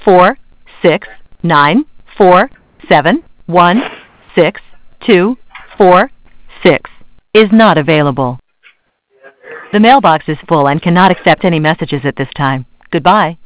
469471626 is not available. The mailbox is full and cannot accept any messages at this time. Goodbye.